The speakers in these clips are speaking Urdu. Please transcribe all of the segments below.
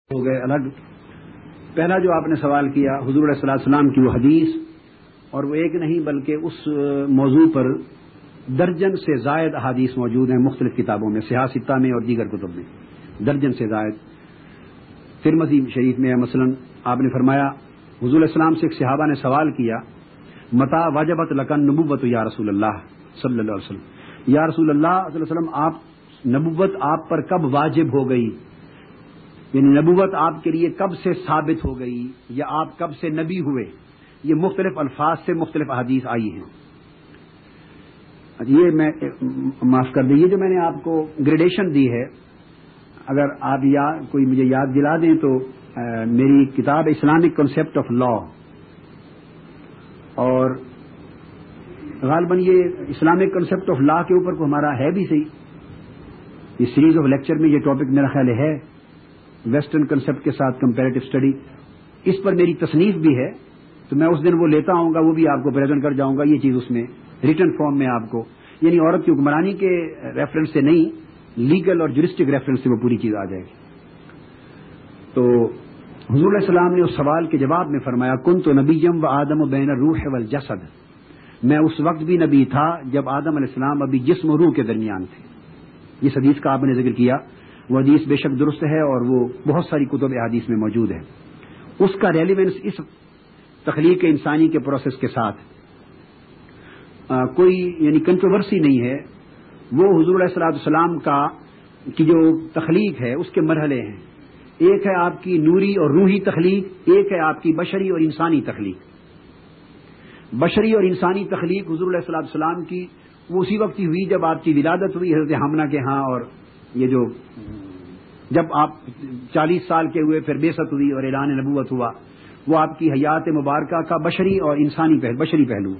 ہو گئے الگ۔ پہلا جو آپ نے سوال کیا حضور علیہ السلام کی وہ حدیث، اور وہ ایک نہیں بلکہ اس موضوع پر درجن سے زائد احادیث موجود ہیں مختلف کتابوں میں، صحاح ستہ میں اور دیگر کتب میں، درجن سے زائد۔ ترمذی شریف میں مثلا آپ نے فرمایا، حضور علیہ السلام سے ایک صحابہ نے سوال کیا، متى وجبت لک النبوۃ یا رسول اللہ صلی اللہ علیہ وسلم، یا رسول اللہ صلی اللہ علیہ وسلم آپ نبوت آپ پر کب واجب ہو گئی، یعنی نبوت آپ کے لیے کب سے ثابت ہو گئی، یا آپ کب سے نبی ہوئے۔ یہ مختلف الفاظ سے مختلف احادیث آئی ہیں۔ یہ میں معاف کر دیجیے، جو میں نے آپ کو گریڈیشن دی ہے، اگر آپ کوئی مجھے یاد دلا دیں تو میری کتاب اسلامک کنسپٹ آف لا، اور غالباً یہ اسلامک کنسپٹ آف لا کے اوپر کو ہمارا ہے بھی صحیح، یہ سیریز آف لیکچر میں یہ ٹاپک میرا خیال ہے، ویسٹرن کنسپٹ کے ساتھ کمپیریٹو اسٹڈی، اس پر میری تصنیف بھی ہے، تو میں اس دن وہ لیتا آؤں گا، وہ بھی آپ کو پریزنٹ کر جاؤں گا، یہ چیز اس میں ریٹن فارم میں آپ کو، یعنی عورت کی حکمرانی کے ریفرنس سے نہیں، لیگل اور جورسٹک ریفرنس سے وہ پوری چیز آ جائے گی۔ تو حضور علیہ السلام نے اس سوال کے جواب میں فرمایا، کنت نبیم و آدم بین الروح والجسد، میں اس وقت بھی نبی تھا جب آدم علیہ السلام ابھی جسم و روح کے درمیان تھے۔ اس حدیث کا آپ نے ذکر کیا، وہ حدیث بے شک درست ہے اور وہ بہت ساری کتب احادیث میں موجود ہے۔ اس کا ریلیونس اس تخلیق انسانی کے پروسیس کے ساتھ کوئی یعنی کنٹروورسی نہیں ہے۔ وہ حضور علیہ السلام کی جو تخلیق ہے اس کے مرحلے ہیں، ایک ہے آپ کی نوری اور روحی تخلیق، ایک ہے آپ کی بشری اور انسانی تخلیق۔ بشری اور انسانی تخلیق حضور علیہ السلام کی وہ اسی وقت ہی ہوئی جب آپ کی ولادت ہوئی حضرت حمنہ کے ہاں، اور یہ جو جب آپ 40 سال کے ہوئے پھر بعثت ہوئی اور اعلان نبوت ہوا، وہ آپ کی حیات مبارکہ کا بشری اور انسانی بشری پہلو،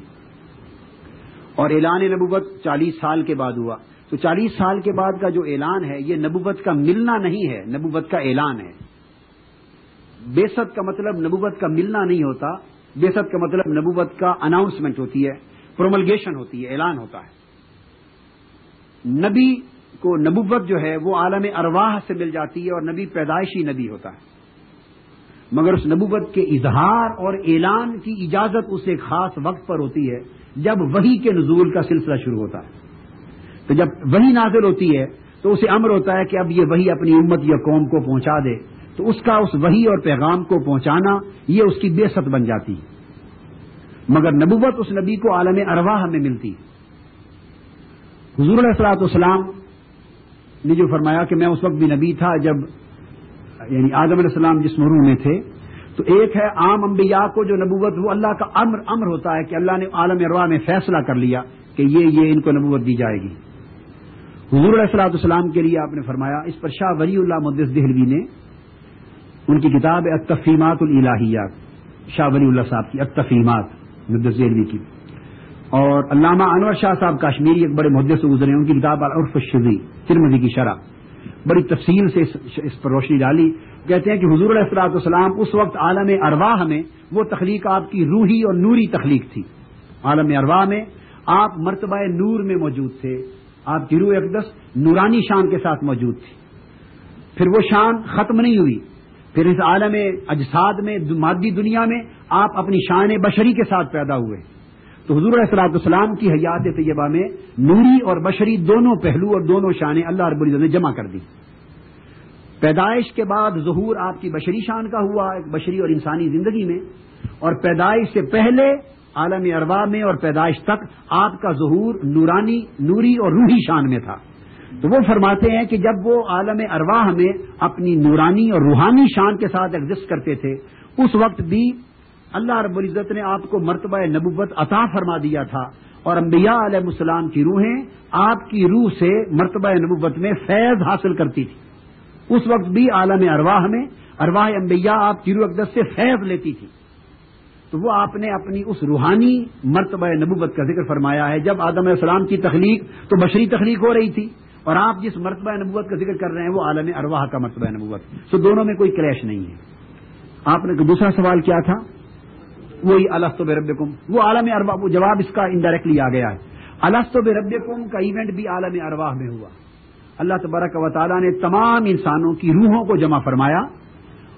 اور اعلان نبوت 40 سال کے بعد ہوا۔ تو 40 سال کے بعد کا جو اعلان ہے یہ نبوت کا ملنا نہیں ہے، نبوت کا اعلان ہے۔ بعثت کا مطلب نبوت کا ملنا نہیں ہوتا، بعثت کا مطلب نبوت کا اناؤنسمنٹ ہوتی ہے، پروملگیشن ہوتی ہے، اعلان ہوتا ہے۔ نبی کو نبوت جو ہے وہ عالم ارواح سے مل جاتی ہے، اور نبی پیدائشی نبی ہوتا ہے، مگر اس نبوت کے اظہار اور اعلان کی اجازت اس ایک خاص وقت پر ہوتی ہے جب وحی کے نزول کا سلسلہ شروع ہوتا ہے۔ تو جب وحی نازل ہوتی ہے تو اسے امر ہوتا ہے کہ اب یہ وحی اپنی امت یا قوم کو پہنچا دے، تو اس کا اس وحی اور پیغام کو پہنچانا یہ اس کی بعثت بن جاتی ہے، مگر نبوت اس نبی کو عالم ارواح میں ملتی ہے۔ حضور علیہ السلام نے جو فرمایا کہ میں اس وقت بھی نبی تھا جب یعنی آدم علیہ السلام جس روح میں تھے، تو ایک ہے عام انبیاء کو جو نبوت وہ اللہ کا امر ہوتا ہے کہ اللہ نے عالم ارواح میں فیصلہ کر لیا کہ یہ ان کو نبوت دی جائے گی۔ حضور علیہ السلام کے لیے آپ نے فرمایا، اس پر شاہ ولی اللہ محدث دہلوی نے ان کی کتاب التفہیمات الالہیات، شاہ ولی اللہ صاحب کی التفہیمات محدث دہلوی کی، اور علامہ انور شاہ صاحب کاشمیری ایک بڑے محدث سے گزرے، ان کی کتاب العرف الشرعی ترمذی کی شرح، بڑی تفصیل سے اس پر روشنی ڈالی۔ کہتے ہیں کہ حضور علیہ السلام اس وقت عالم ارواح میں وہ تخلیق آپ کی روحی اور نوری تخلیق تھی۔ عالم ارواح میں آپ مرتبہ نور میں موجود تھے، آپ کی روح اقدس نورانی شان کے ساتھ موجود تھی۔ پھر وہ شان ختم نہیں ہوئی، پھر اس عالم اجساد میں مادی دنیا میں آپ اپنی شان بشری کے ساتھ پیدا ہوئے۔ تو حضور علیہ السلام کی حیات طیبہ میں نوری اور بشری دونوں پہلو اور دونوں شانیں اللہ رب العزت نے جمع کر دی۔ پیدائش کے بعد ظہور آپ کی بشری شان کا ہوا، ایک بشری اور انسانی زندگی میں، اور پیدائش سے پہلے عالم ارواح میں اور پیدائش تک آپ کا ظہور نوری اور روحی شان میں تھا۔ تو وہ فرماتے ہیں کہ جب وہ عالم ارواح میں اپنی نورانی اور روحانی شان کے ساتھ ایگزسٹ کرتے تھے، اس وقت بھی اللہ رب العزت نے آپ کو مرتبہ نبوت عطا فرما دیا تھا، اور انبیاء علیہ السلام کی روحیں آپ کی روح سے مرتبہ نبوت میں فیض حاصل کرتی تھی۔ اس وقت بھی عالم ارواح میں ارواح انبیاء آپ کی روح اقدس سے فیض لیتی تھی۔ تو وہ آپ نے اپنی اس روحانی مرتبہ نبوت کا ذکر فرمایا ہے۔ جب آدم علیہ السلام کی تخلیق تو بشری تخلیق ہو رہی تھی، اور آپ جس مرتبہ نبوت کا ذکر کر رہے ہیں وہ عالم ارواح کا مرتبہ نبوت، تو دونوں میں کوئی کلیش نہیں ہے۔ آپ نے دوسرا سوال کیا تھا؟ وہی الست بربکم، وہ عالم ارواح، وہ جواب اس کا انڈائریکٹلی آ گیا ہے۔ الست بربکم کا ایونٹ بھی عالم ارواح میں ہوا۔ اللہ تبارک و تعالیٰ نے تمام انسانوں کی روحوں کو جمع فرمایا،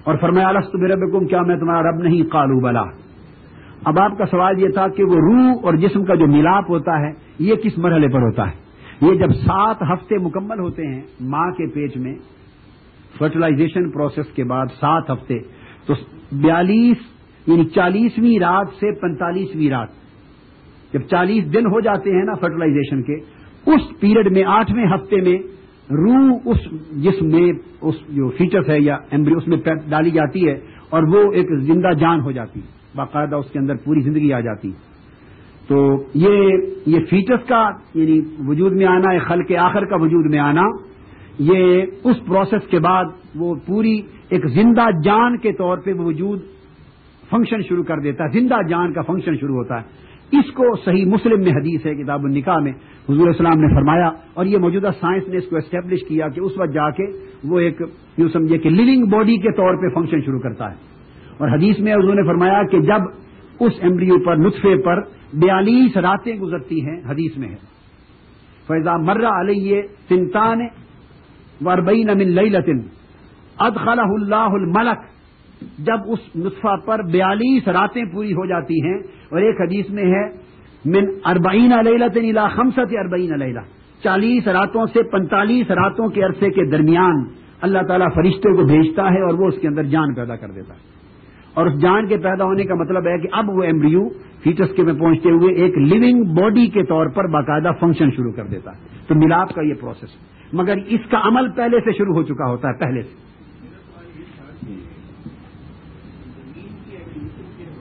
اور فرمایا الست بربکم، کیا میں تمہارا رب نہیں؟ قالوا بلا۔ اب آپ کا سوال یہ تھا کہ وہ روح اور جسم کا جو ملاپ ہوتا ہے یہ کس مرحلے پر ہوتا ہے؟ یہ جب 7 ہفتے مکمل ہوتے ہیں ماں کے پیٹ میں، فرٹیلائزیشن پروسیس کے بعد 7 ہفتے، تو 42 یعنی 40ویں رات سے 45ویں رات، جب 40 دن ہو جاتے ہیں نا فرٹیلائزیشن کے، اس پیریڈ میں 8ویں ہفتے میں روح اس جسم میں، اس جو فیٹس ہے یا ایمبریو، اس میں ڈالی جاتی ہے اور وہ ایک زندہ جان ہو جاتی ہے، باقاعدہ اس کے اندر پوری زندگی آ جاتی۔ تو یہ فیٹس کا یعنی وجود میں آنا ہے، خلق آخر کا وجود میں آنا، یہ اس پروسیس کے بعد وہ پوری ایک زندہ جان کے طور پہ وجود فنکشن شروع کر دیتا ہے، زندہ جان کا فنکشن شروع ہوتا ہے۔ اس کو صحیح مسلم میں حدیث ہے کتاب النکاح میں حضور السلام نے فرمایا، اور یہ موجودہ سائنس نے اس کو اسٹیبلش کیا کہ اس وقت جا کے وہ ایک یوں سمجھے کہ لیونگ باڈی کے طور پہ فنکشن شروع کرتا ہے۔ اور حدیث میں حضور نے فرمایا کہ جب اس ایمبریو پر، نطفے پر 42 راتیں گزرتی ہیں، حدیث میں ہے فَإِذَا مَرَّ عَلَيَّ سِنْتَانِ وَأَرْبَعِينَ مِنْ لَيْلَةٍ أَدْخَلَهُ اللَّهُ الْمَلَكَ، جب اس نطفہ پر 42 راتیں پوری ہو جاتی ہیں، اور ایک حدیث میں ہے من 40 لیلۃ الی 45 لیلہ، 40 راتوں سے 45 راتوں کے عرصے کے درمیان اللہ تعالیٰ فرشتے کو بھیجتا ہے اور وہ اس کے اندر جان پیدا کر دیتا ہے۔ اور اس جان کے پیدا ہونے کا مطلب ہے کہ اب وہ ایمبریو فیٹس کے میں پہنچتے ہوئے ایک لیونگ باڈی کے طور پر باقاعدہ فنکشن شروع کر دیتا ہے۔ تو ملاپ کا یہ پروسیس، مگر اس کا عمل پہلے سے شروع ہو چکا ہوتا ہے، پہلے سے۔